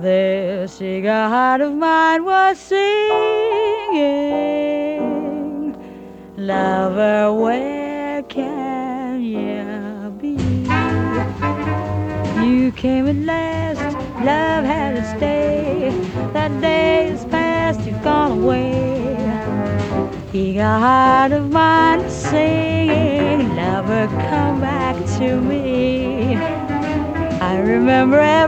This eager heart of mine was singing, lover, where can you be? You came at last, love had to stay. That day is past, you've gone away. Eager heart of mine is singing, lover, come back to me. I remember every